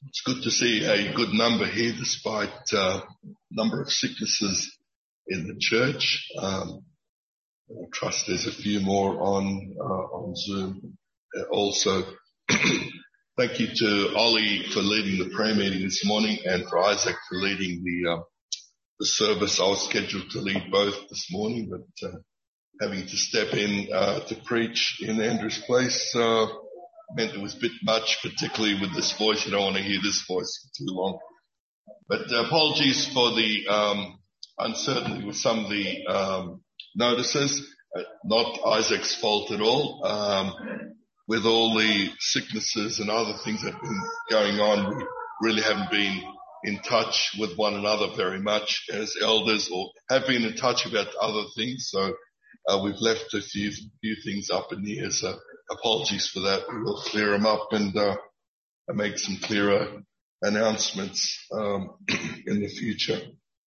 It's good to see a good number here despite number of sicknesses in the church. I trust there's a few more on Zoom also. Thank you to Ollie for leading the prayer meeting this morning and for Isaac for leading the service. I was scheduled to lead both this morning, but having to step in to preach in Andrew's place meant it was a bit much, particularly with this voice. You don't want to hear this voice for too long. But apologies for the uncertainty with some of the notices. Not Isaac's fault at all. With all the sicknesses and other things that have been going on, we really haven't been in touch with one another very much as elders, or have been in touch about other things. So we've left a few things up in the air. So apologies for that. We will clear them up and make some clearer announcements in the future.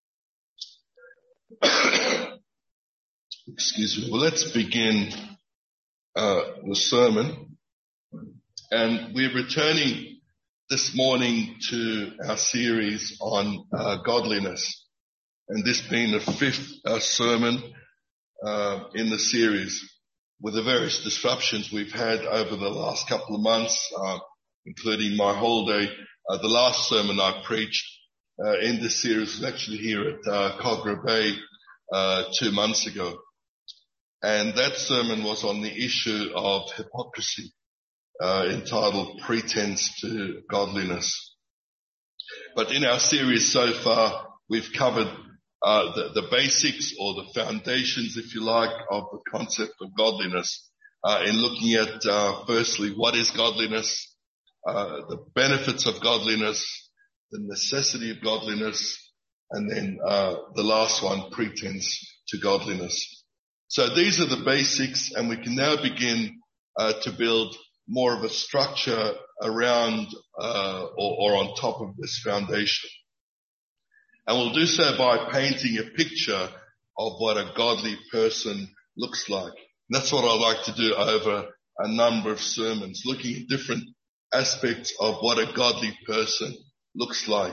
Excuse me. Well, let's begin the sermon. And we're returning this morning to our series on godliness. And this being the fifth sermon in the series, with the various disruptions we've had over the last couple of months, including my holiday. The last sermon I preached in this series was actually here at Kogarah Bay 2 months ago. And that sermon was on the issue of hypocrisy, entitled Pretense to Godliness. But in our series so far, we've covered the basics, or the foundations, if you like, of the concept of godliness, in looking at firstly, what is godliness, the benefits of godliness, the necessity of godliness, and then the last one, pretense to godliness. So these are the basics, and we can now begin to build more of a structure around or on top of this foundation. And we'll do so by painting a picture of what a godly person looks like. And that's what I like to do over a number of sermons, looking at different aspects of what a godly person looks like.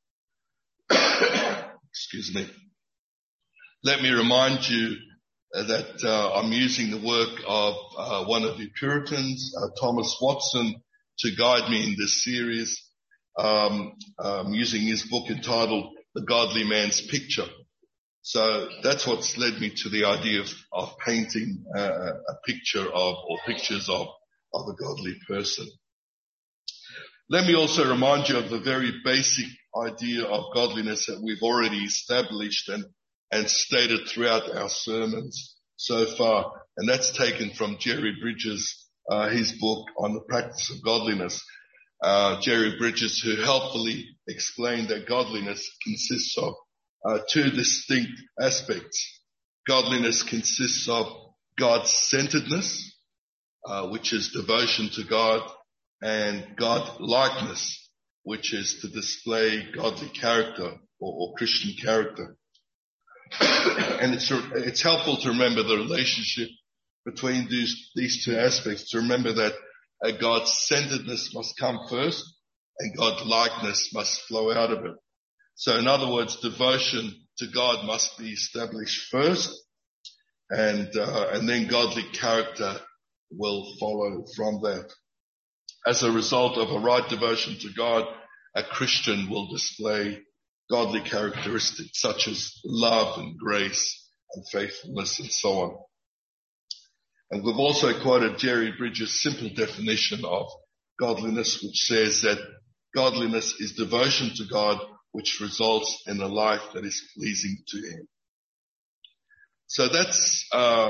Excuse me. Let me remind you that I'm using the work of one of the Puritans, Thomas Watson, to guide me in this series. I'm using his book entitled The Godly Man's Picture. So that's what's led me to the idea of painting a picture of, or pictures of a godly person. Let me also remind you of the very basic idea of godliness that we've already established and stated throughout our sermons so far. And that's taken from Jerry Bridges, his book on the practice of godliness. Jerry Bridges, who helpfully explained that godliness consists of two distinct aspects. Godliness consists of God-centeredness, which is devotion to God, and God-likeness, which is to display godly character or Christian character. And it's helpful to remember the relationship between these two aspects, to remember that a God-centeredness must come first and God-likeness must flow out of it. So in other words, devotion to God must be established first, and then godly character will follow from that. As a result of a right devotion to God, a Christian will display godly characteristics such as love and grace and faithfulness and so on. And we've also quoted Jerry Bridges' simple definition of godliness, which says that godliness is devotion to God, which results in a life that is pleasing to Him. So that's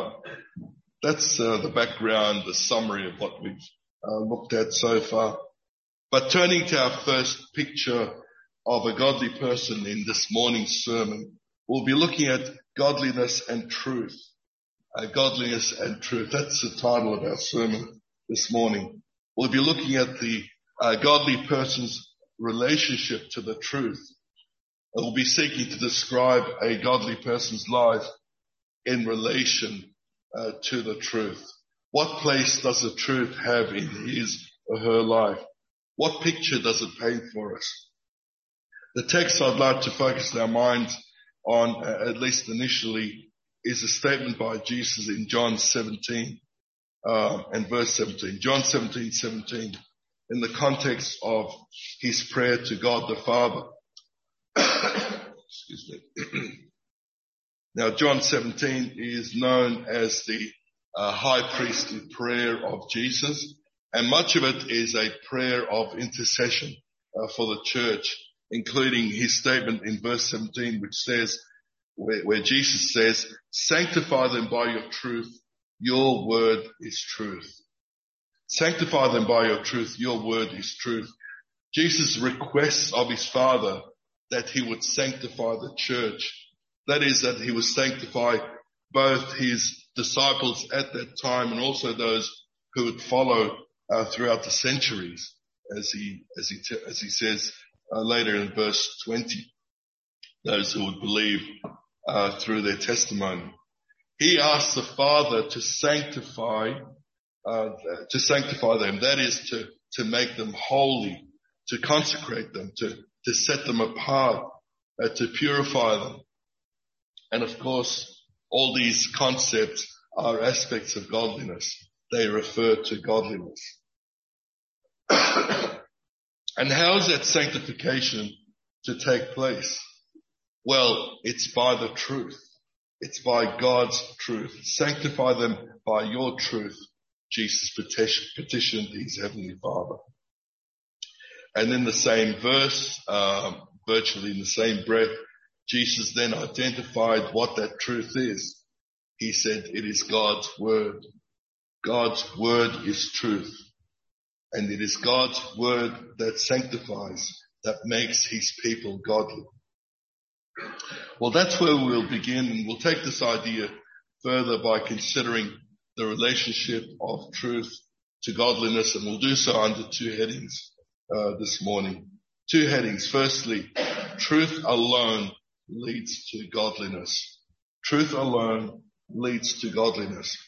the background, the summary of what we've looked at so far. But turning to our first picture of a godly person in this morning's sermon, we'll be looking at godliness and truth. Godliness and truth. That's the title of our sermon this morning. We'll be looking at the godly person's relationship to the truth. And we'll be seeking to describe a godly person's life in relation to the truth. What place does the truth have in his or her life? What picture does it paint for us? The text I'd like to focus our minds on, at least initially, is a statement by Jesus in John 17 and verse 17. John 17:17, in the context of his prayer to God the Father. Excuse me. Now, John 17 is known as the high priestly prayer of Jesus, and much of it is a prayer of intercession for the church, including his statement in verse 17, which says, where Jesus says, "Sanctify them by your truth, your word is truth." Sanctify them by your truth, your word is truth. Jesus requests of his Father that he would sanctify the church. That is, that he would sanctify both his disciples at that time and also those who would follow throughout the centuries, as he says later in verse 20, those who would believe through their testimony. He asks the Father to sanctify them. That is, to make them holy, to consecrate them, to set them apart, to purify them. And of course, all these concepts are aspects of godliness. They refer to godliness. And how is that sanctification to take place? Well, it's by the truth. It's by God's truth. Sanctify them by your truth, Jesus petitioned his heavenly Father. And in the same verse, virtually in the same breath, Jesus then identified what that truth is. He said, it is God's word. God's word is truth. And it is God's word that sanctifies, that makes his people godly. Well, that's where we'll begin, and we'll take this idea further by considering the relationship of truth to godliness, and we'll do so under two headings this morning. Two headings. Firstly, truth alone leads to godliness. Truth alone leads to godliness.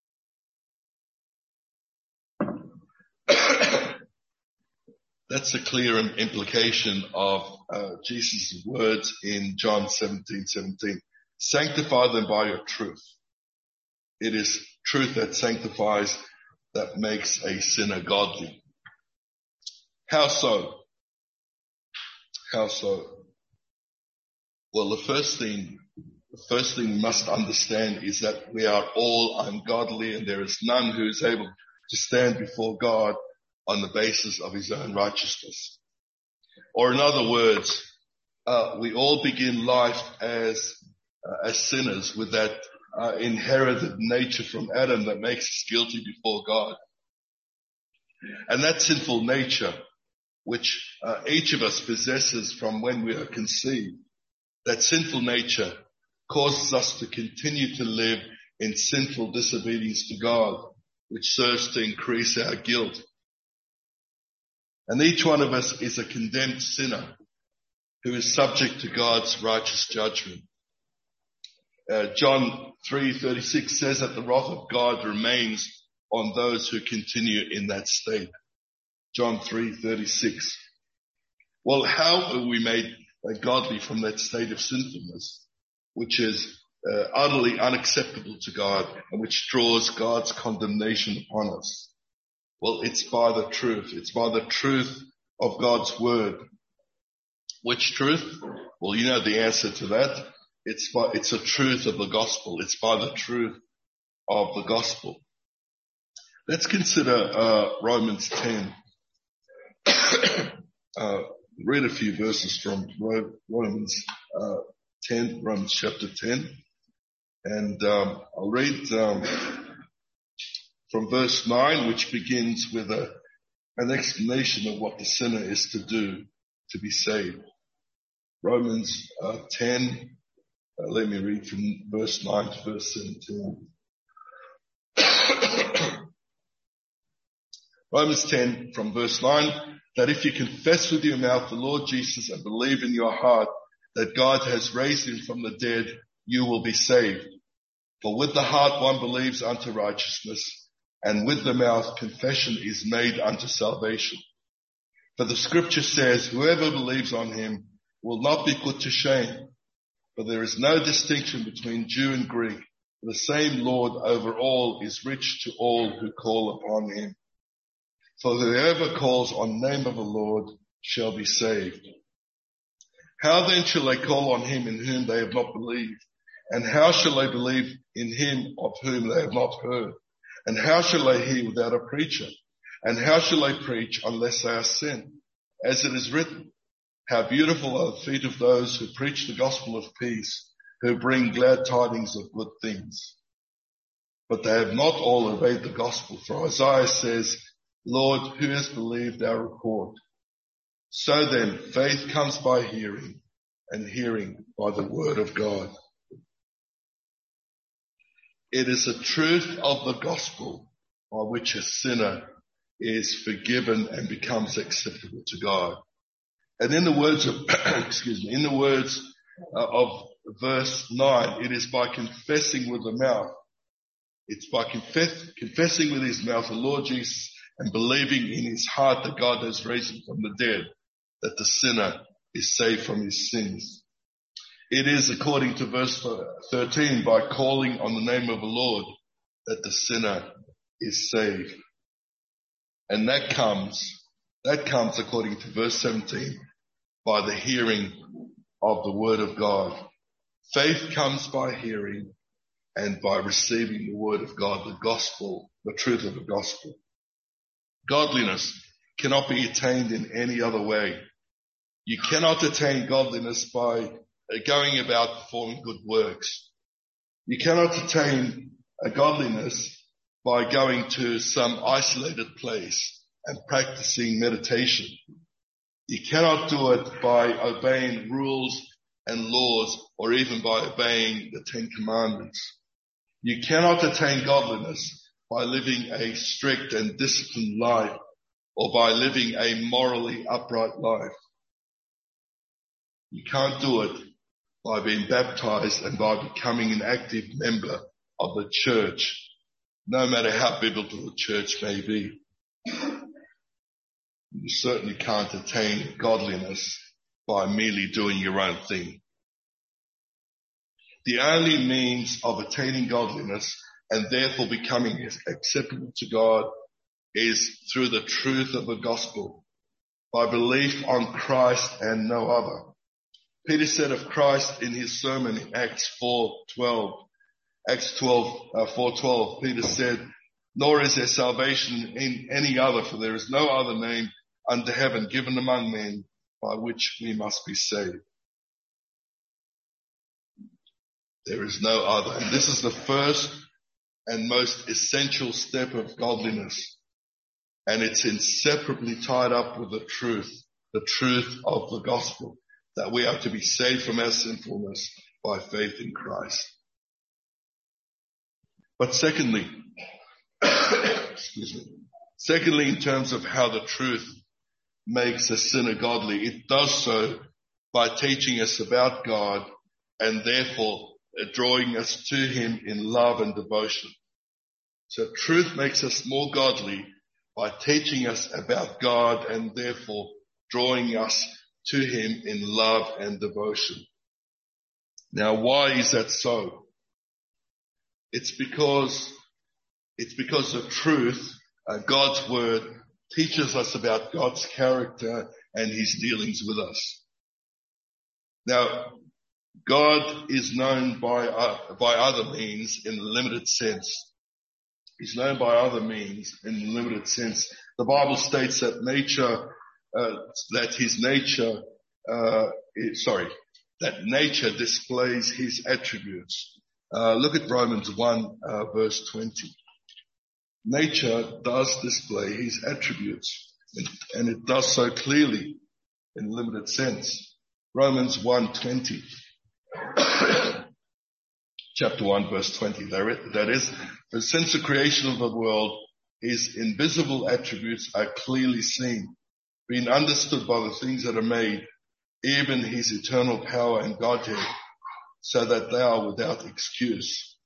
That's a clear implication of Jesus' words in John 17:17. Sanctify them by your truth. It is truth that sanctifies, that makes a sinner godly. How so? How so? Well, the first thing we must understand is that we are all ungodly, and there is none who is able to stand before God on the basis of his own righteousness. Or in other words, we all begin life as sinners with that inherited nature from Adam that makes us guilty before God. And that sinful nature, which each of us possesses from when we are conceived, that sinful nature causes us to continue to live in sinful disobedience to God, which serves to increase our guilt. And each one of us is a condemned sinner who is subject to God's righteous judgment. John 3:36 says that the wrath of God remains on those who continue in that state. John 3:36. Well, how are we made godly from that state of sinfulness, which is utterly unacceptable to God and which draws God's condemnation upon us? Well, it's by the truth. It's by the truth of God's word. Which truth? Well, you know the answer to that. It's the truth of the gospel. It's by the truth of the gospel. Let's consider Romans 10. Read a few verses from Romans 10, Romans chapter 10. And I'll read from verse 9, which begins with an explanation of what the sinner is to do to be saved. Romans 10, let me read from verse 9 to verse 17. Romans 10 from verse 9, that if you confess with your mouth the Lord Jesus and believe in your heart that God has raised him from the dead, you will be saved. For with the heart one believes unto righteousness, and with the mouth confession is made unto salvation. For the scripture says, whoever believes on him will not be put to shame. For there is no distinction between Jew and Greek. The same Lord over all is rich to all who call upon him. For whoever calls on the name of the Lord shall be saved. How then shall they call on him in whom they have not believed? And how shall they believe in him of whom they have not heard? And how shall they hear without a preacher? And how shall they preach unless they are sent? As it is written, how beautiful are the feet of those who preach the gospel of peace, who bring glad tidings of good things. But they have not all obeyed the gospel. For Isaiah says, Lord, who has believed our report? So then, faith comes by hearing, and hearing by the word of God. It is the truth of the gospel by which a sinner is forgiven and becomes acceptable to God. And in the words of, of verse 9, it is by confessing with the mouth. It's by confessing with his mouth the Lord Jesus and believing in his heart that God has raised him from the dead, that the sinner is saved from his sins. It is, according to verse 13, by calling on the name of the Lord that the sinner is saved. And that comes according to verse 17, by the hearing of the word of God. Faith comes by hearing and by receiving the word of God, the gospel, the truth of the gospel. Godliness cannot be attained in any other way. You cannot attain godliness by going about performing good works. You cannot attain a godliness by going to some isolated place and practicing meditation. You cannot do it by obeying rules and laws or even by obeying the 10 Commandments. You cannot attain godliness by living a strict and disciplined life or by living a morally upright life. You can't do it by being baptized and by becoming an active member of the church, no matter how biblical the church may be. You certainly can't attain godliness by merely doing your own thing. The only means of attaining godliness and therefore becoming acceptable to God is through the truth of the gospel, by belief on Christ and no other. Peter said of Christ in his sermon in Acts 4:12, Peter said, nor is there salvation in any other, for there is no other name under heaven given among men by which we must be saved. There is no other. And this is the first and most essential step of godliness. And it's inseparably tied up with the truth of the gospel, that we are to be saved from our sinfulness by faith in Christ. But secondly, in terms of how the truth makes a sinner godly, it does so by teaching us about God and therefore drawing us to him in love and devotion. So truth makes us more godly by teaching us about God and therefore drawing us to him in love and devotion. Now, why is that so? It's because the truth, God's word, teaches us about God's character and his dealings with us. Now, God is known by other means in a limited sense. He's known by other means in a limited sense. The Bible states that nature displays his attributes. Look at Romans 1, verse 20. Nature does display his attributes, and it does so clearly in a limited sense. Romans 1:20. Chapter 1, verse 20. That is, for since the creation of the world, his invisible attributes are clearly seen, being understood by the things that are made, even his eternal power and Godhead, so that they are without excuse.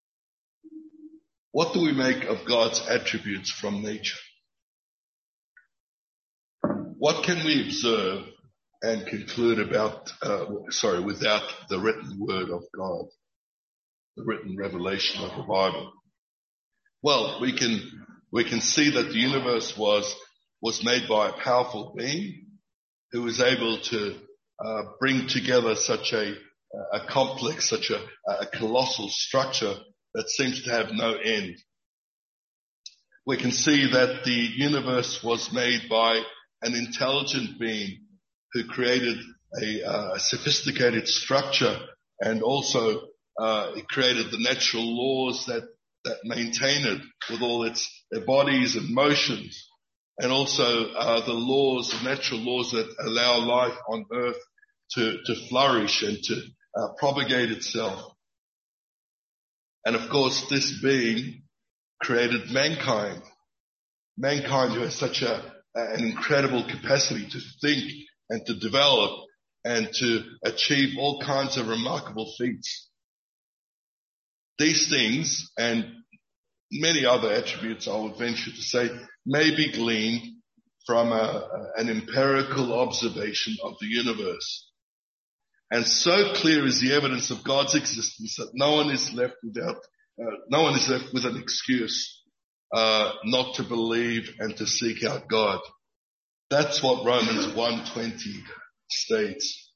What do we make of God's attributes from nature? What can we observe and conclude about, without the written word of God, the written revelation of the Bible? Well, we can see that the universe was made by a powerful being who was able to bring together such a complex, such a colossal structure that seems to have no end. We can see that the universe was made by an intelligent being who created a sophisticated structure, and also it created the natural laws that maintain it with all its bodies and motions, and also the natural laws that allow life on earth to flourish and to propagate itself. And of course, this being created mankind who has such an incredible capacity to think and to develop and to achieve all kinds of remarkable feats. These things and many other attributes, I would venture to say, may be gleaned from an empirical observation of the universe. And so clear is the evidence of God's existence that no one is left with an excuse not to believe and to seek out God. That's what Romans 1:20 states.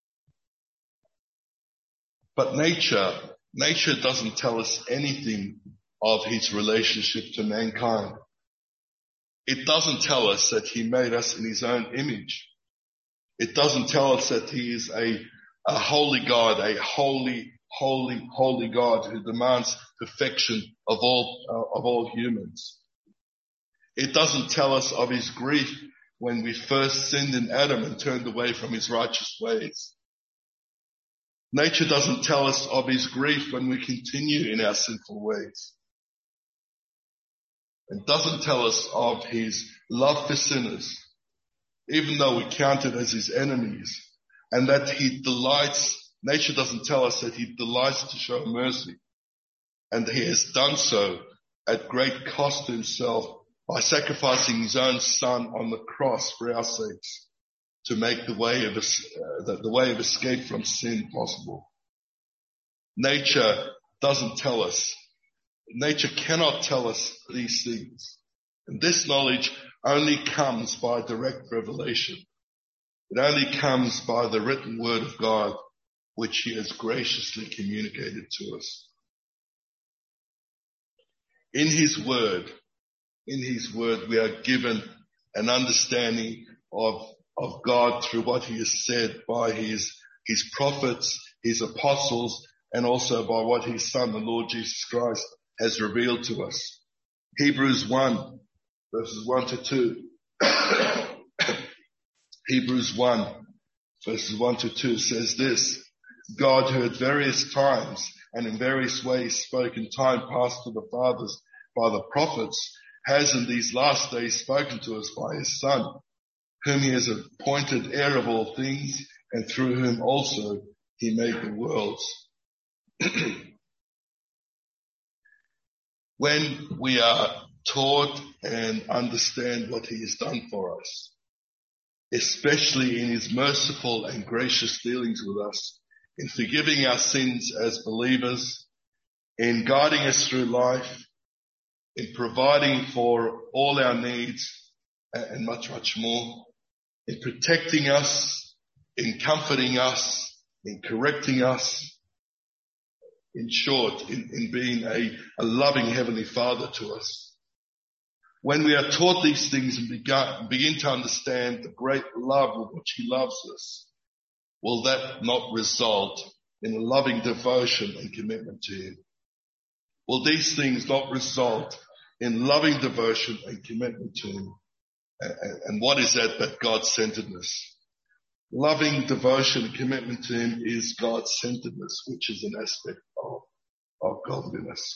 But nature doesn't tell us anything of his relationship to mankind. It doesn't tell us that he made us in his own image. It doesn't tell us that he is a holy God, a holy God who demands perfection of all humans. It doesn't tell us of his grief when we first sinned in Adam and turned away from his righteous ways. Nature doesn't tell us of his grief when we continue in our sinful ways. It doesn't tell us of his love for sinners, even though we count it as his enemies, and that nature doesn't tell us that he delights to show mercy, and he has done so at great cost to himself by sacrificing his own son on the cross for our sakes to make the way of escape from sin possible. Nature cannot tell us these things. And this knowledge only comes by direct revelation. It only comes by the written word of God, which he has graciously communicated to us. In his word, we are given an understanding of God through what he has said by his prophets, his apostles, and also by what his son, the Lord Jesus Christ, has revealed to us. Hebrews 1, verses 1 to 2. Hebrews 1, verses 1 to 2 says this: God, who at various times and in various ways spoke in time past to the fathers by the prophets, has in these last days spoken to us by his Son, whom he has appointed heir of all things, and through whom also he made the worlds. When we are taught and understand what he has done for us, especially in his merciful and gracious dealings with us, in forgiving our sins as believers, in guiding us through life, in providing for all our needs, and much, much more, in protecting us, in comforting us, in correcting us, in short, in being a loving Heavenly Father to us. When we are taught these things and begin to understand the great love with which he loves us, will that not result in a loving devotion and commitment to him? Will these things not result in loving devotion and commitment to him? And what is that but God-centeredness? Loving devotion and commitment to him is God-centeredness, which is an aspect of godliness.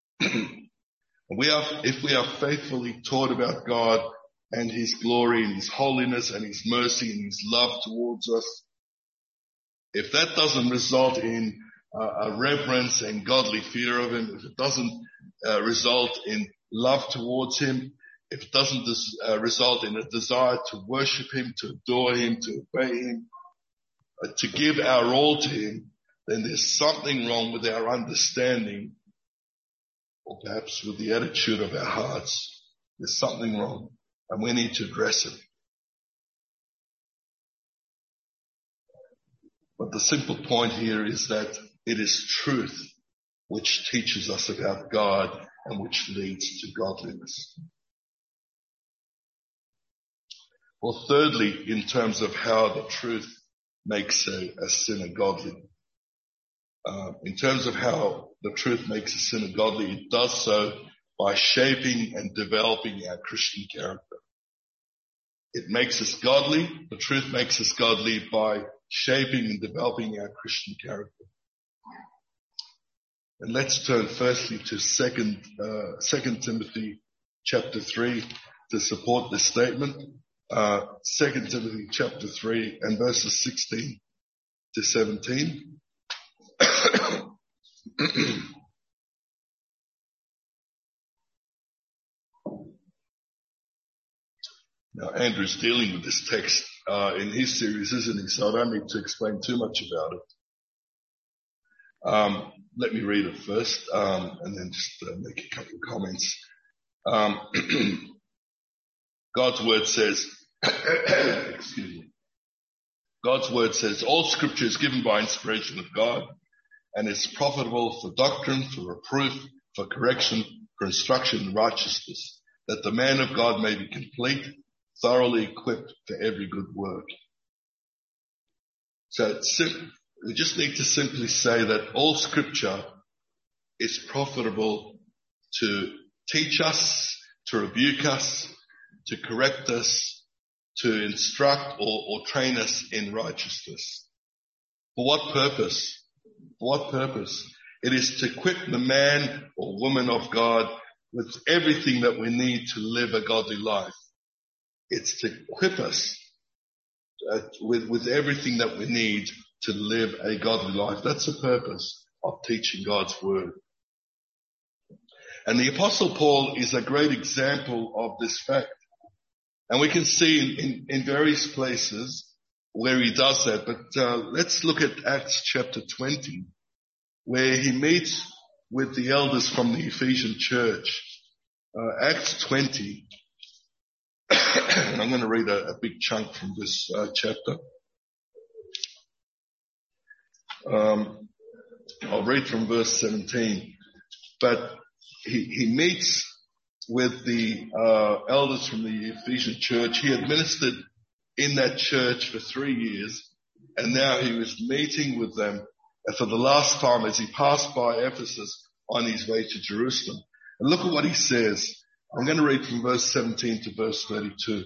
If we are faithfully taught about God and his glory and his holiness and his mercy and his love towards us, if that doesn't result in a reverence and godly fear of him, if it doesn't result in love towards him, if it doesn't result in a desire to worship him, to adore him, to obey him, to give our all to him, then there's something wrong with our understanding, or perhaps with the attitude of our hearts. There's something wrong, and we need to address it. But the simple point here is that it is truth which teaches us about God and which leads to godliness. Well, thirdly, in terms of how the truth makes a sinner godly. In terms of how the truth makes a sinner godly, it does so by shaping and developing our Christian character. It makes us godly. The truth makes us godly by shaping and developing our Christian character. And let's turn firstly to 2 Timothy chapter 3 to support this statement. 2 Timothy chapter 3 and verses 16 to 17. Now, Andrew's dealing with this text in his series, isn't he? So I don't need to explain too much about it. Let me read it first, and then just make a couple of comments. God's word says, excuse me. God's word says, all scripture is given by inspiration of God and is profitable for doctrine, for reproof, for correction, for instruction in righteousness, that the man of God may be complete, thoroughly equipped for every good work. So we just need to simply say that all scripture is profitable to teach us, to rebuke us, to correct us, to instruct or train us in righteousness. For what purpose? For what purpose? It is to equip the man or woman of God with everything that we need to live a godly life. It's to equip us with everything that we need to live a godly life. That's the purpose of teaching God's word. And the Apostle Paul is a great example of this fact. And we can see in various places where he does that. But let's look at Acts chapter 20, where he meets with the elders from the Ephesian church. Acts 20. And I'm going to read a big chunk from this chapter. I'll read from verse 17. But he meets with the elders from the Ephesian church. He had ministered in that church for 3 years, and now he was meeting with them for the last time as he passed by Ephesus on his way to Jerusalem. And look at what he says. I'm going to read from verse 17 to verse 32.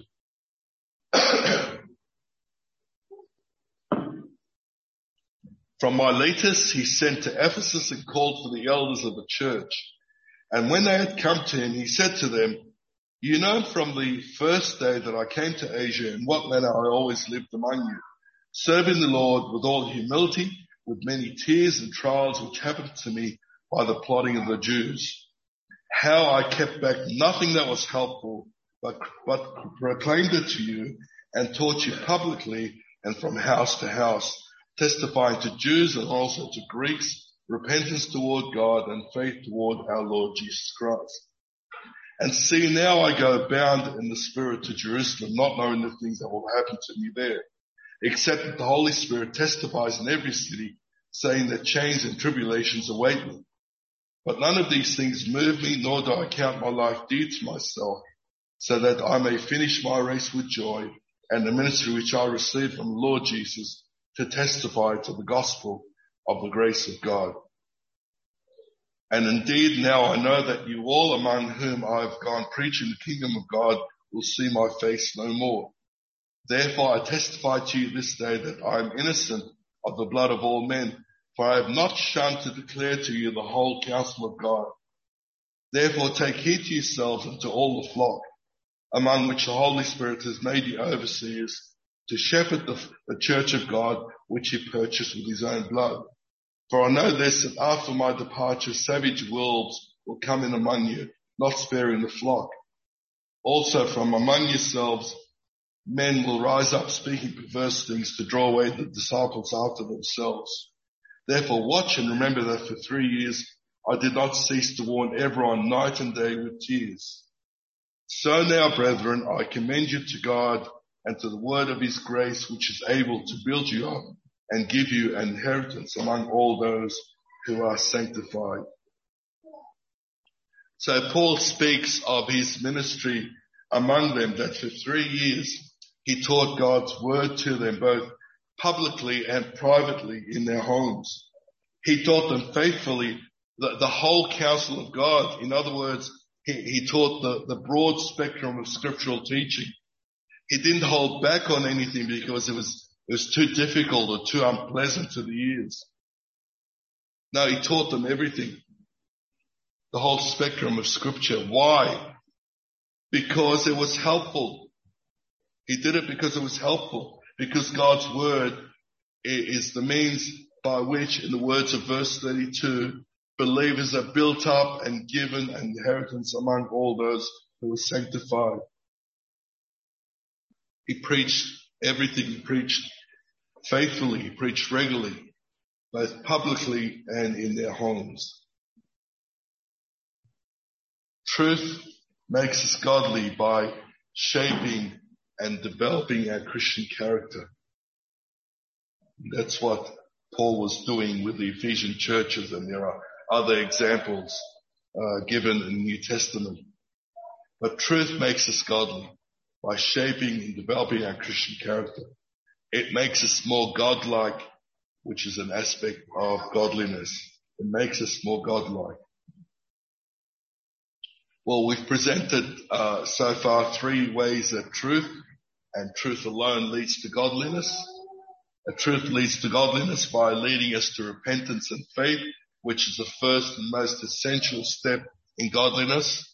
From Miletus he sent to Ephesus and called for the elders of the church. And when they had come to him, he said to them, you know from the first day that I came to Asia in what manner I always lived among you, serving the Lord with all humility, with many tears and trials which happened to me by the plotting of the Jews. How I kept back nothing that was helpful, but proclaimed it to you and taught you publicly and from house to house, testifying to Jews and also to Greeks, repentance toward God and faith toward our Lord Jesus Christ. And see, now I go bound in the Spirit to Jerusalem, not knowing the things that will happen to me there, except that the Holy Spirit testifies in every city, saying that chains and tribulations await me. But none of these things move me, nor do I count my life dear to myself, so that I may finish my race with joy and the ministry which I received from the Lord Jesus to testify to the gospel of the grace of God. And indeed now I know that you all among whom I have gone preaching the kingdom of God will see my face no more. Therefore I testify to you this day that I am innocent of the blood of all men, for I have not shunned to declare to you the whole counsel of God. Therefore take heed to yourselves and to all the flock, among which the Holy Spirit has made you overseers, to shepherd the church of God, which he purchased with his own blood. For I know this, that after my departure, savage wolves will come in among you, not sparing the flock. Also from among yourselves, men will rise up speaking perverse things to draw away the disciples after themselves. Therefore watch and remember that for 3 years I did not cease to warn everyone night and day with tears. So now, brethren, I commend you to God and to the word of his grace, which is able to build you up and give you an inheritance among all those who are sanctified. So Paul speaks of his ministry among them, that for 3 years he taught God's word to them, both publicly and privately in their homes. He taught them faithfully the whole counsel of God. In other words, he taught the broad spectrum of scriptural teaching. He didn't hold back on anything because it was too difficult or too unpleasant to the ears. No, he taught them everything. The whole spectrum of scripture. Why? Because it was helpful. He did it because it was helpful. Because God's word is the means by which, in the words of verse 32, believers are built up and given an inheritance among all those who are sanctified. He preached everything. He preached faithfully. He preached regularly, both publicly and in their homes. Truth makes us godly by shaping and developing our Christian character. That's what Paul was doing with the Ephesian churches, and there are other examples given in the New Testament. But truth makes us godly by shaping and developing our Christian character. It makes us more godlike, which is an aspect of godliness. It makes us more godlike. Well, we've presented so far 3 ways that truth and truth alone leads to godliness. Truth leads to godliness by leading us to repentance and faith, which is the first and most essential step in godliness.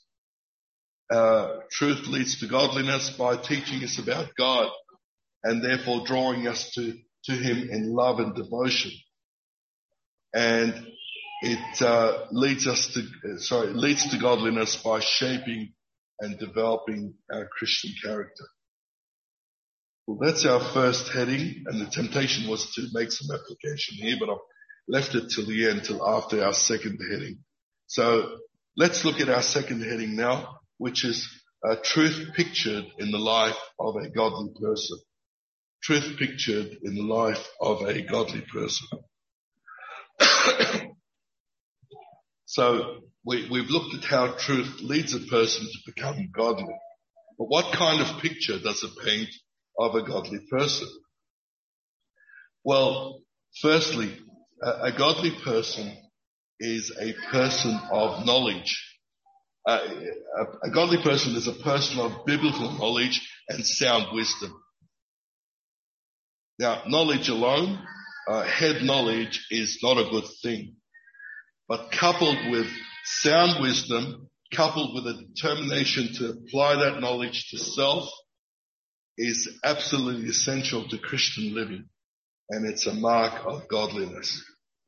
Truth leads to godliness by teaching us about God and therefore drawing us to him in love and devotion. And it leads to godliness by shaping and developing our Christian character. Well, that's our first heading, and the temptation was to make some application here, but I've left it till the end, till after our second heading. So let's look at our second heading now, which is truth pictured in the life of a godly person. Truth pictured in the life of a godly person. So we've looked at how truth leads a person to become godly. But what kind of picture does it paint of a godly person? Well, firstly, a godly person is a person of knowledge. A godly person is a person of biblical knowledge and sound wisdom. Now, knowledge alone, head knowledge, is not a good thing. But coupled with sound wisdom, coupled with a determination to apply that knowledge to self, is absolutely essential to Christian living. And it's a mark of godliness.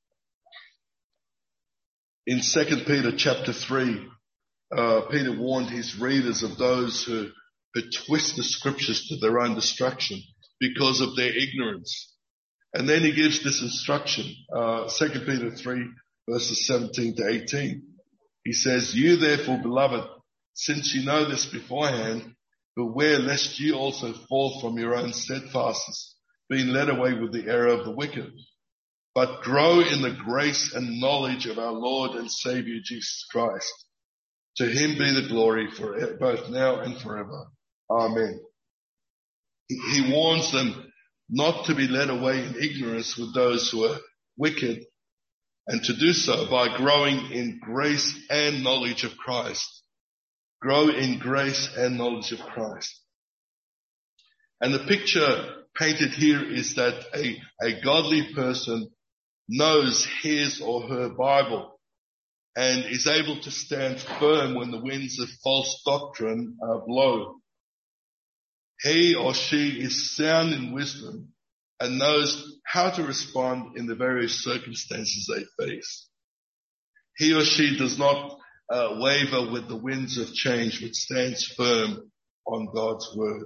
In 2 Peter chapter 3, Peter warned his readers of those who twist the scriptures to their own destruction because of their ignorance. And then he gives this instruction, 2 Peter 3, verses 17 to 18. He says, "You therefore, beloved, since you know this beforehand, beware lest you also fall from your own steadfastness, being led away with the error of the wicked. But grow in the grace and knowledge of our Lord and Savior Jesus Christ. To him be the glory for both now and forever. Amen." He warns them not to be led away in ignorance with those who are wicked, and to do so by growing in grace and knowledge of Christ. Grow in grace and knowledge of Christ. And the picture painted here is that a godly person knows his or her Bible and is able to stand firm when the winds of false doctrine blow. He or she is sound in wisdom and knows how to respond in the various circumstances they face. He or she does not waver with the winds of change, but stands firm on God's word.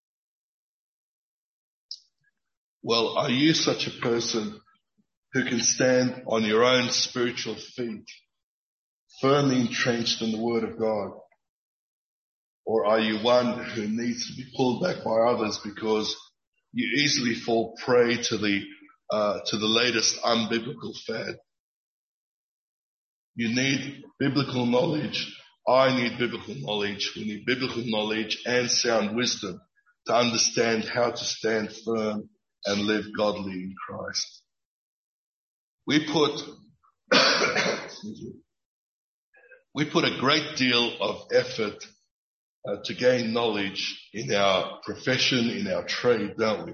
Well, are you such a person who can stand on your own spiritual feet, firmly entrenched in the word of God? Or are you one who needs to be pulled back by others because you easily fall prey to the latest unbiblical fad? You need biblical knowledge. I need biblical knowledge. We need biblical knowledge and sound wisdom to understand how to stand firm and live godly in Christ. We put a great deal of effort to gain knowledge in our profession, in our trade, don't we?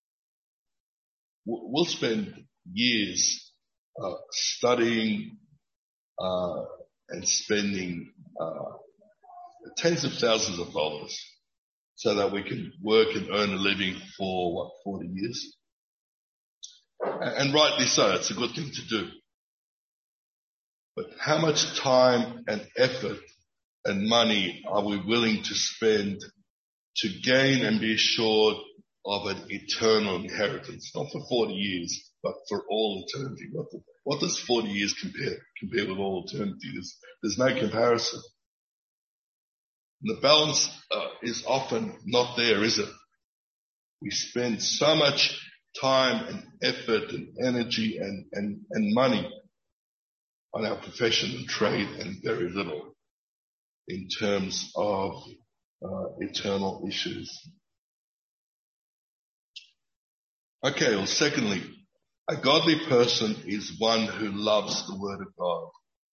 We'll spend years studying and spending tens of thousands of dollars so that we can work and earn a living for 40 years. And rightly so, it's a good thing to do. But how much time and effort and money are we willing to spend to gain and be assured of an eternal inheritance? Not for 40 years, but for all eternity. What does 40 years compare with all eternity? There's no comparison. And the balance is often not there, is it? We spend so much time and effort and energy and money on our profession and trade, and very little in terms of eternal issues. Okay, well, secondly, a godly person is one who loves the word of God.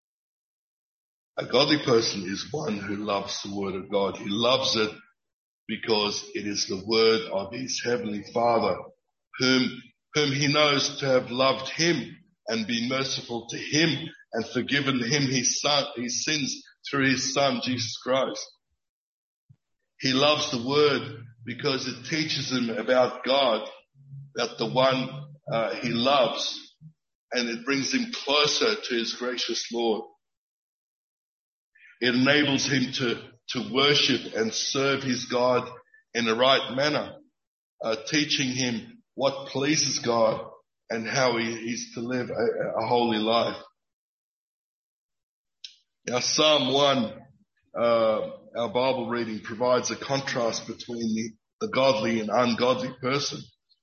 A godly person is one who loves the word of God. He loves it because it is the word of his heavenly Father, whom he knows to have loved him and been merciful to him and forgiven him his sins through his Son, Jesus Christ. He loves the word because it teaches him about God, about the one he loves, and it brings him closer to his gracious Lord. It enables him to worship and serve his God in the right manner, teaching him what pleases God and how he is to live a holy life. Now, Psalm 1, our Bible reading, provides a contrast between the godly and ungodly person.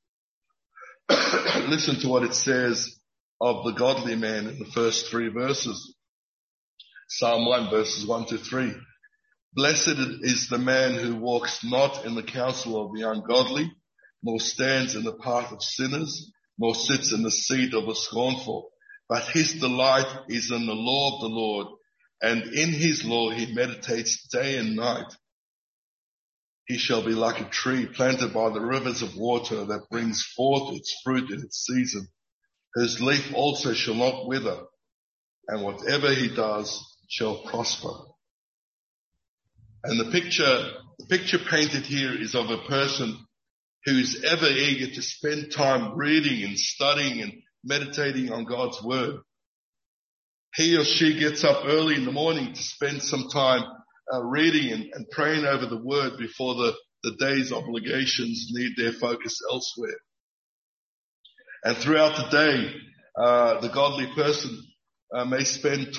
Listen to what it says of the godly man in the first 3 verses. Psalm 1, verses 1 to 3. Blessed is the man who walks not in the counsel of the ungodly, nor stands in the path of sinners, nor sits in the seat of the scornful. But his delight is in the law of the Lord, and in his law he meditates day and night. He shall be like a tree planted by the rivers of water that brings forth its fruit in its season, whose leaf also shall not wither, and whatever he does shall prosper. And the picture painted here is of a person who is ever eager to spend time reading and studying and meditating on God's word. He or she gets up early in the morning to spend some time reading and praying over the word before the day's obligations need their focus elsewhere. And throughout the day, the godly person may spend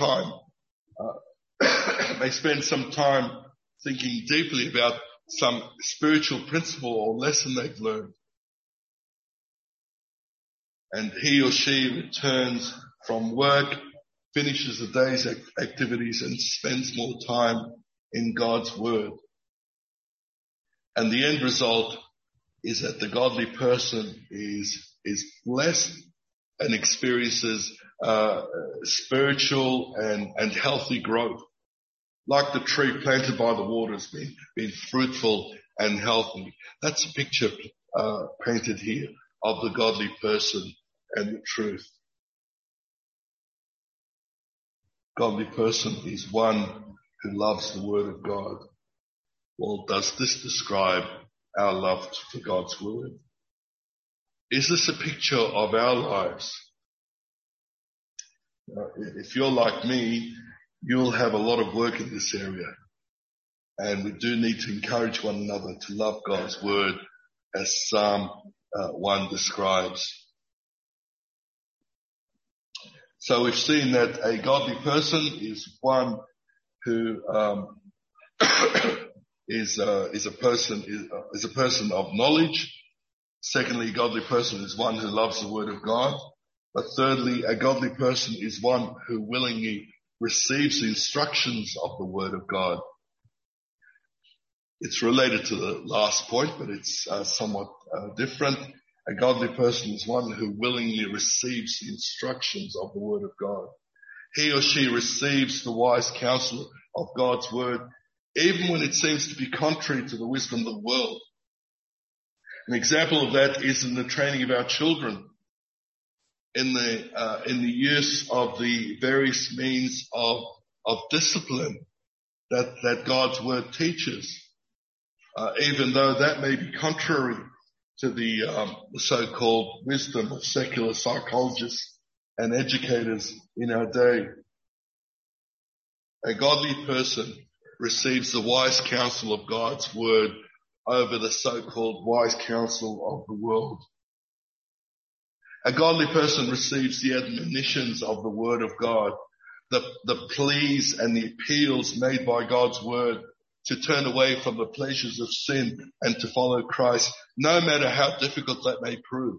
some time thinking deeply about some spiritual principle or lesson they've learned. And he or she returns from work, finishes the day's activities, and spends more time in God's word. And the end result is that the godly person is blessed and experiences spiritual and healthy growth. Like the tree planted by the waters, being fruitful and healthy. That's a picture painted here of the godly person and the truth. Godly person is one who loves the word of God. Well, does this describe our love for God's word? Is this a picture of our lives? If you're like me, you'll have a lot of work in this area. And we do need to encourage one another to love God's word, as Psalm 1 describes. So we've seen that a godly person is one who is a person of knowledge. Secondly, a godly person is one who loves the word of God. But thirdly, a godly person is one who willingly receives the instructions of the word of God. It's related to the last point, but it's somewhat different. A godly person is one who willingly receives the instructions of the word of God. He or she receives the wise counsel of God's word, even when it seems to be contrary to the wisdom of the world. An example of that is in the training of our children, in the use of the various means of discipline that God's word teaches. Even though that may be contrary to the so-called wisdom of secular psychologists and educators in our day. A godly person receives the wise counsel of God's word over the so-called wise counsel of the world. A godly person receives the admonitions of the word of God, the pleas and the appeals made by God's word to turn away from the pleasures of sin and to follow Christ, no matter how difficult that may prove.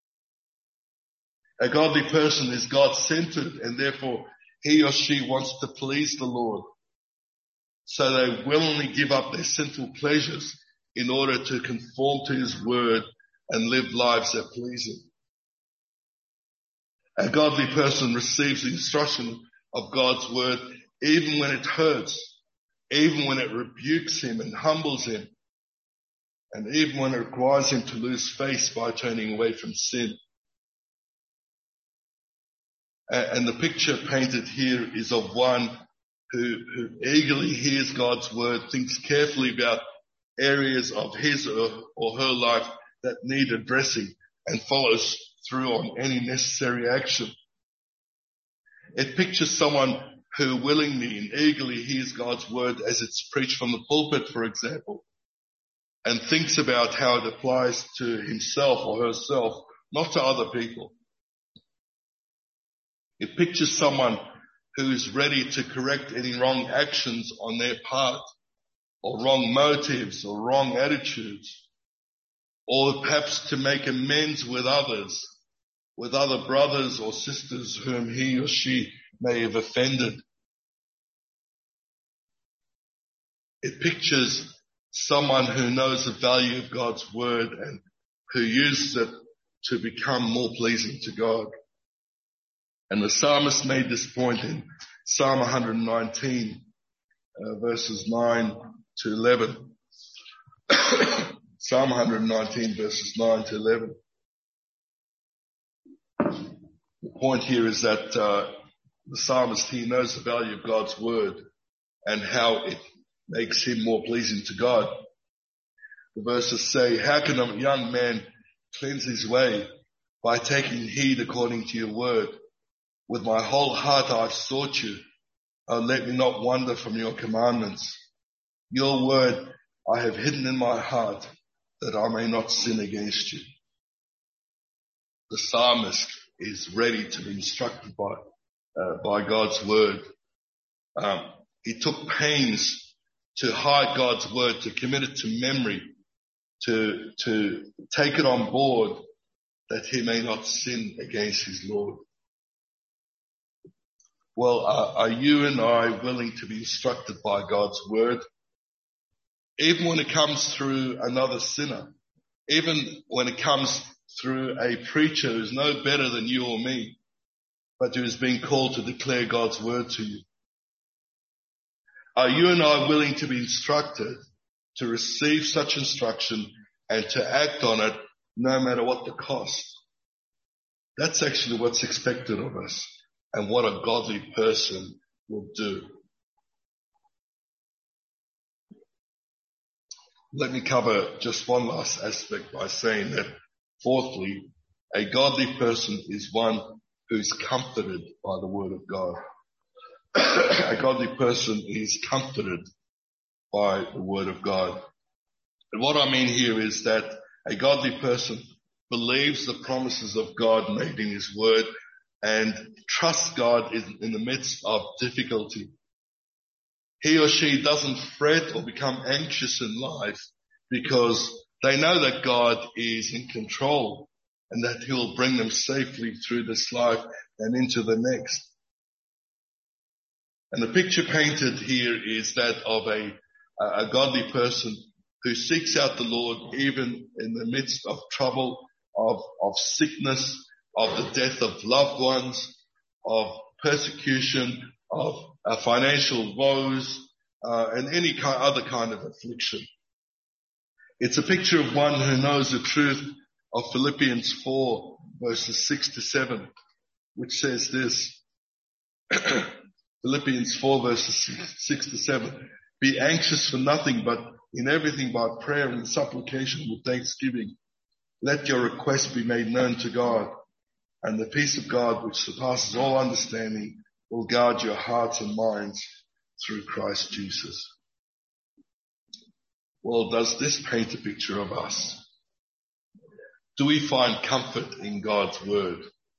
A godly person is God-centered, and therefore he or she wants to please the Lord. So they willingly give up their sinful pleasures in order to conform to his word and live lives that please him. A godly person receives the instruction of God's word even when it hurts, even when it rebukes him and humbles him, and even when it requires him to lose face by turning away from sin. And the picture painted here is of one who eagerly hears God's word, thinks carefully about areas of his or her life that need addressing, and follows through on any necessary action. It pictures someone who willingly and eagerly hears God's word as it's preached from the pulpit, for example, and thinks about how it applies to himself or herself, not to other people. It pictures someone who is ready to correct any wrong actions on their part, or wrong motives, or wrong attitudes, or perhaps to make amends with others, with other brothers or sisters whom he or she may have offended. It pictures someone who knows the value of God's word and who uses it to become more pleasing to God. And the psalmist made this point in Psalm 119, verses 9 to 11. Psalm 119, verses 9 to 11. The point here is that the psalmist, he knows the value of God's word and how it makes him more pleasing to God. The verses say, "How can a young man cleanse his way? By taking heed according to your word. With my whole heart I've sought you. Oh, let me not wander from your commandments. Your word I have hidden in my heart, that I may not sin against you." The psalmist is ready to be instructed by God's word. He took pains to hide God's word, to commit it to memory, to take it on board, that he may not sin against his Lord. Well, are you and I willing to be instructed by God's word? Even when it comes through another sinner, even when it comes through a preacher who's no better than you or me, but who is being called to declare God's word to you. Are you and I willing to be instructed, to receive such instruction and to act on it no matter what the cost? That's actually what's expected of us and what a godly person will do. Let me cover just one last aspect by saying that, fourthly, a godly person is one who's comforted by the word of God. A godly person is comforted by the word of God. And what I mean here is that a godly person believes the promises of God made in his word and trusts God in the midst of difficulty. He or she doesn't fret or become anxious in life because they know that God is in control and that he will bring them safely through this life and into the next. And the picture painted here is that of a godly person who seeks out the Lord even in the midst of trouble, of sickness, of the death of loved ones, of persecution, of financial woes, and any other kind of affliction. It's a picture of one who knows the truth of Philippians 4 verses 6 to 7, which says this. Philippians 4 verses 6 to 7. Be anxious for nothing, but in everything by prayer and supplication with thanksgiving. Let your requests be made known to God, and the peace of God, which surpasses all understanding, will guard your hearts and minds through Christ Jesus. Well, does this paint a picture of us? Do we find comfort in God's word?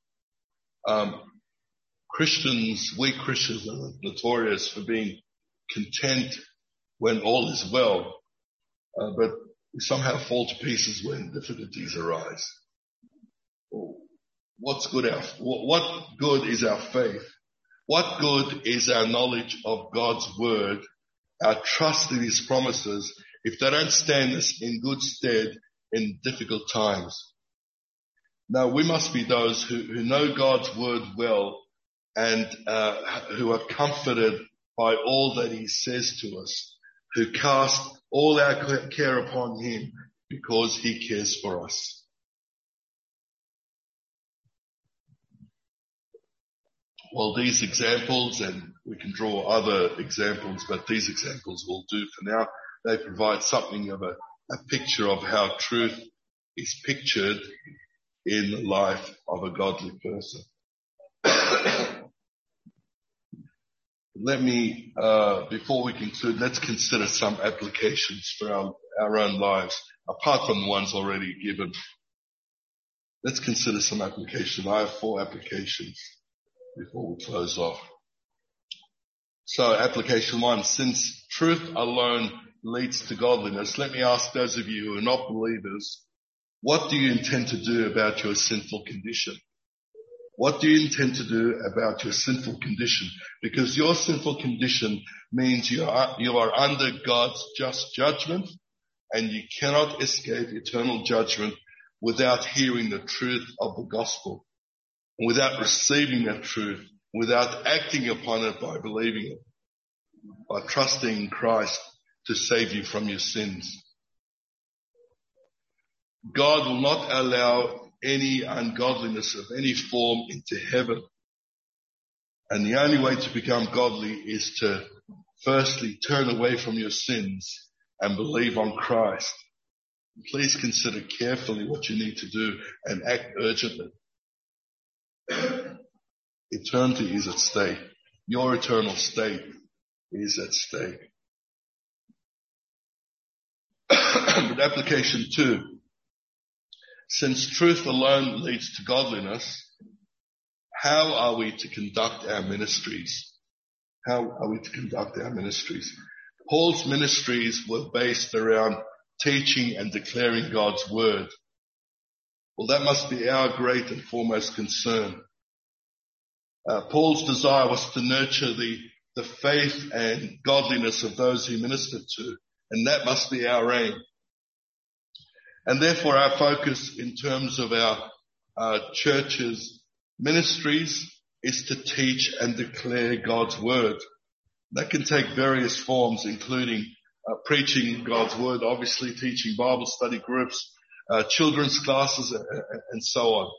We Christians are notorious for being content when all is well, but we somehow fall to pieces when difficulties arise. What good is our faith? What good is our knowledge of God's word, our trust in his promises, if they don't stand us in good stead in difficult times? Now, we must be those who know God's word well and who are comforted by all that he says to us, who cast all our care upon him because he cares for us. Well, these examples, and we can draw other examples, but these examples will do for now. They provide something of a picture of how truth is pictured in the life of a godly person. Let me, before we conclude, let's consider some applications for our own lives, apart from the ones already given. Let's consider some applications. I have 4 applications before we close off. So, application 1, since truth alone leads to godliness, let me ask those of you who are not believers, what do you intend to do about your sinful condition? What do you intend to do about your sinful condition? Because your sinful condition means you are under God's just judgment, and you cannot escape eternal judgment without hearing the truth of the gospel, without receiving that truth, without acting upon it by believing it, by trusting in Christ to save you from your sins. God will not allow any ungodliness of any form into heaven. And the only way to become godly is to firstly turn away from your sins and believe on Christ. Please consider carefully what you need to do and act urgently. Eternity is at stake. Your eternal state is at stake. But application 2. Since truth alone leads to godliness, how are we to conduct our ministries? How are we to conduct our ministries? Paul's ministries were based around teaching and declaring God's word. Well, that must be our great and foremost concern. Paul's desire was to nurture the faith and godliness of those he ministered to, and that must be our aim. And therefore our focus in terms of our church's ministries is to teach and declare God's word. That can take various forms, including preaching God's word, obviously teaching Bible study groups, children's classes, and so on.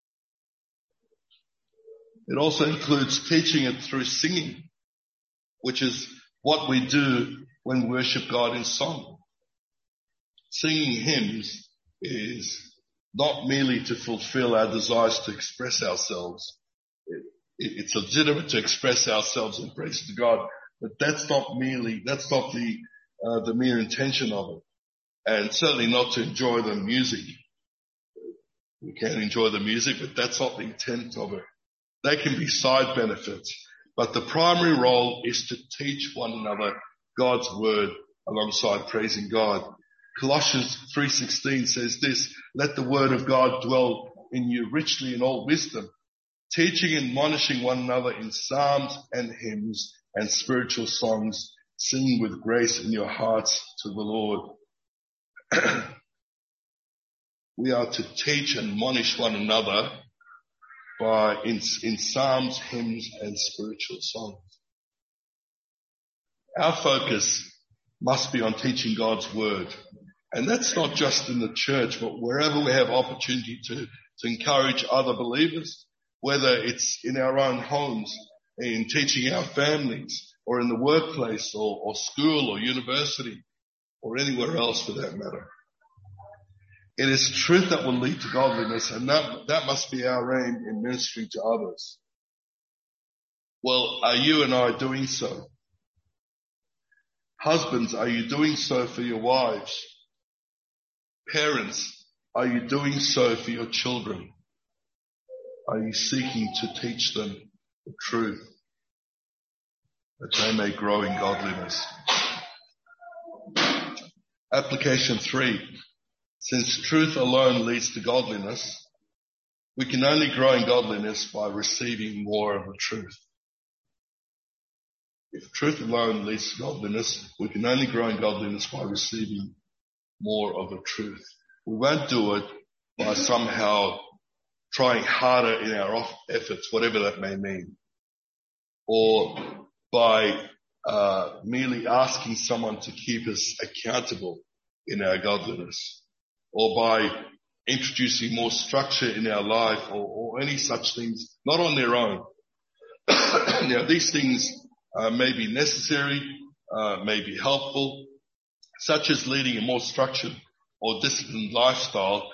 It also includes teaching it through singing, which is what we do when we worship God in song. Singing hymns is not merely to fulfill our desires to express ourselves. It's legitimate to express ourselves in praise to God, but that's not the the mere intention of it, and certainly not to enjoy the music. We can enjoy the music, but that's not the intent of it. They can be side benefits, but the primary role is to teach one another God's word alongside praising God. Colossians 3:16 says this, "Let the word of God dwell in you richly in all wisdom, teaching and admonishing one another in psalms and hymns and spiritual songs, singing with grace in your hearts to the Lord." We are to teach and admonish one another in psalms, hymns, and spiritual songs. Our focus must be on teaching God's word. And that's not just in the church, but wherever we have opportunity to encourage other believers, whether it's in our own homes, in teaching our families, or in the workplace, or school, or university, or anywhere else for that matter. It is truth that will lead to godliness, and that must be our aim in ministering to others. Well, are you and I doing so? Husbands, are you doing so for your wives? Parents, are you doing so for your children? Are you seeking to teach them the truth that they may grow in godliness? Application 3. Since truth alone leads to godliness, we can only grow in godliness by receiving more of the truth. If truth alone leads to godliness, we can only grow in godliness by receiving more of the truth. We won't do it by somehow trying harder in our efforts, whatever that may mean, or by merely asking someone to keep us accountable in our godliness, or by introducing more structure in our life, or any such things, not on their own. Now, these things may be necessary, may be helpful, such as leading a more structured or disciplined lifestyle.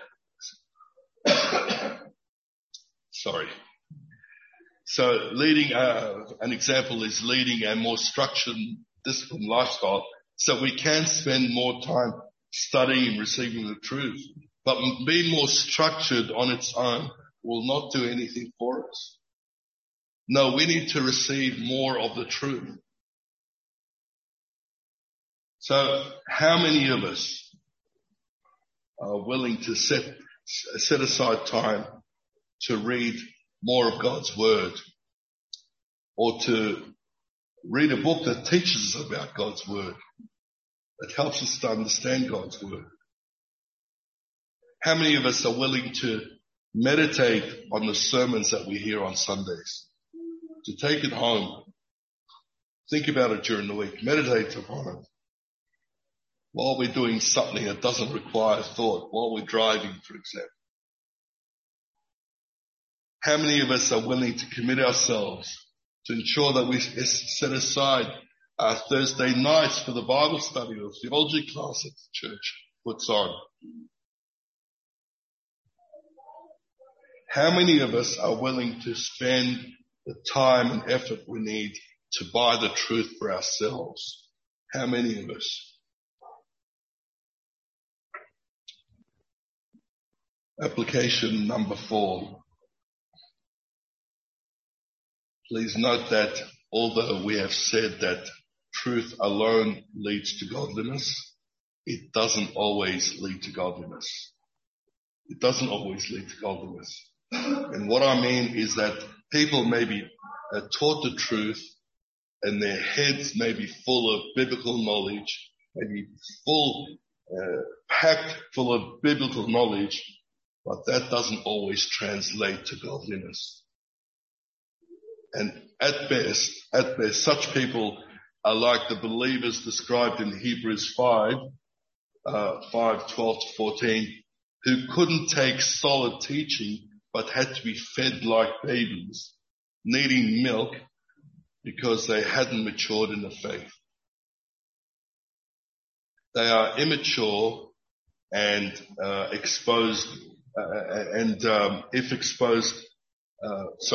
So leading, an example is leading a more structured, disciplined lifestyle so we can spend more time studying and receiving the truth. But being more structured on its own will not do anything for us. No, we need to receive more of the truth. So how many of us are willing to set aside time to read more of God's word, or to read a book that teaches us about God's word, that helps us to understand God's word? How many of us are willing to meditate on the sermons that we hear on Sundays? To take it home, think about it during the week, meditate upon it, while we're doing something that doesn't require thought, while we're driving, for example. How many of us are willing to commit ourselves to ensure that we set aside our Thursday nights for the Bible study or theology class that the church puts on? How many of us are willing to spend the time and effort we need to buy the truth for ourselves? How many of us? Application number 4. Please note that although we have said that truth alone leads to godliness, it doesn't always lead to godliness. It doesn't always lead to godliness. And what I mean is that people may be taught the truth and their heads may be full of biblical knowledge, maybe packed full of biblical knowledge, but that doesn't always translate to godliness. And at best, such people are like the believers described in Hebrews 5:12-14, who couldn't take solid teaching, but had to be fed like babies, needing milk because they hadn't matured in the faith. They are immature and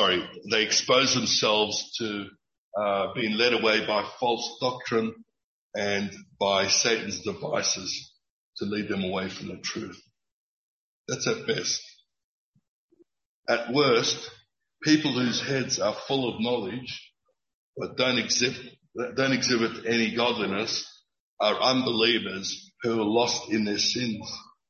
they expose themselves to being led away by false doctrine and by Satan's devices to lead them away from the truth. That's at best. At worst, people whose heads are full of knowledge but don't exhibit any godliness are unbelievers who are lost in their sins.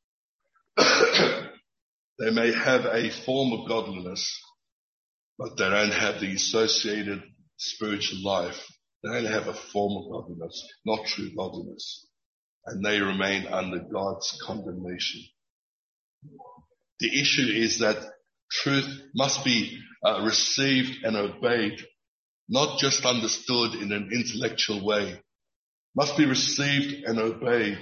They may have a form of godliness, but they don't have the associated spiritual life. They don't have a form of godliness, not true godliness, and they remain under God's condemnation. The issue is that truth must be received and obeyed, not just understood in an intellectual way. Must be received and obeyed.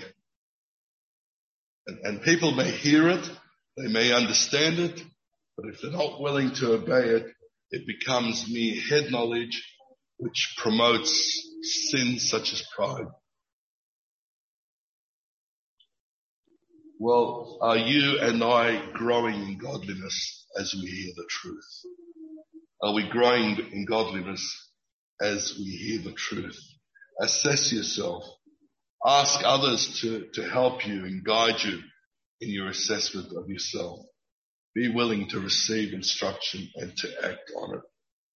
And people may hear it, they may understand it, but if they're not willing to obey it, it becomes mere head knowledge, which promotes sins such as pride. Well, are you and I growing in godliness as we hear the truth? Are we growing in godliness as we hear the truth? Assess yourself. Ask others to help you and guide you in your assessment of yourself. Be willing to receive instruction and to act on it.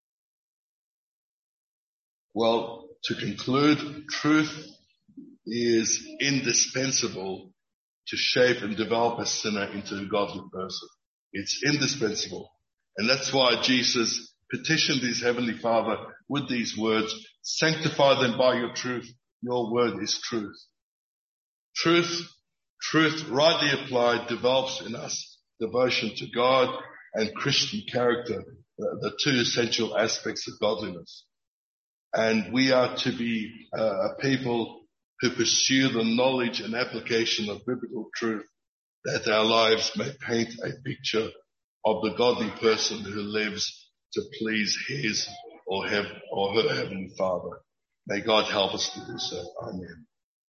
Well, to conclude, truth is indispensable to shape and develop a sinner into a godly person. It's indispensable. And that's why Jesus petitioned his heavenly Father with these words, sanctify them by your truth. Your word is truth. Truth rightly applied develops in us devotion to God and Christian character, the two essential aspects of godliness. And we are to be a people who pursue the knowledge and application of biblical truth, that our lives may paint a picture of the godly person who lives to please his or her heavenly Father. May God help us to do so. Amen.